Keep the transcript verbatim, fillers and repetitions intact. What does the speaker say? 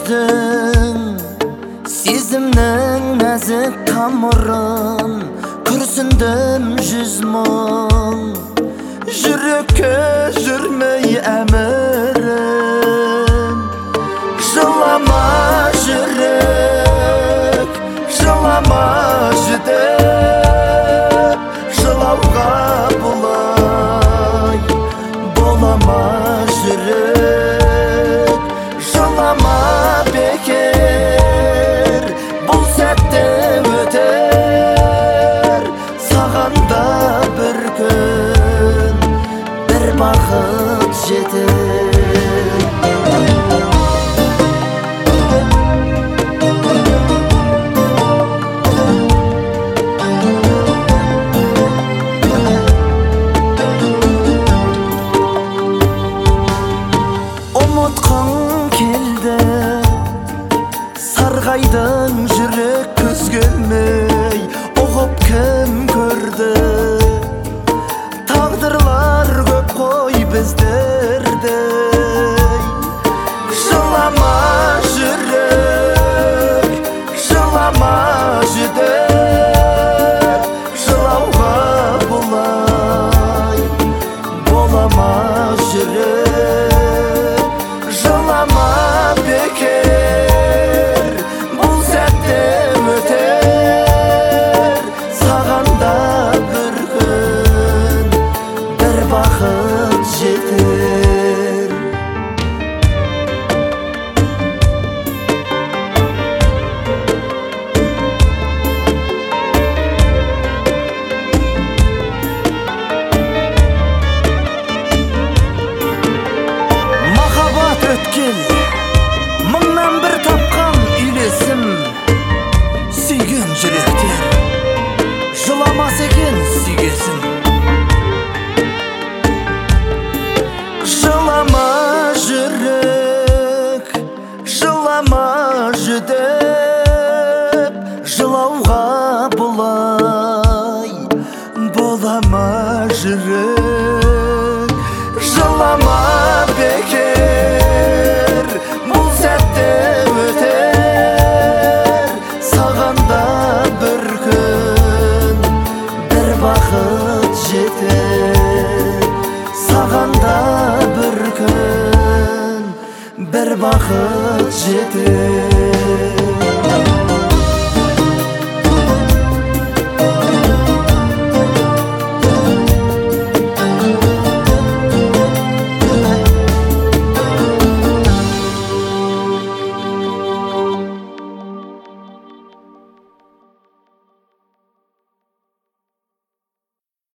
жүрдің сезімнің нәзік тамырын күрсіндім жүз мың жүрекке жүрмей әмірін жылама жүрек жылама жүдеп жылауға бұлай болама жүрек жылама бекер бұл сәтте өтер саған да бір күн бір бақыт жетер ұмытқың келді сарғайдың жүрек көз келмей ұғып кім көрді тағдырлар көп қой біздерді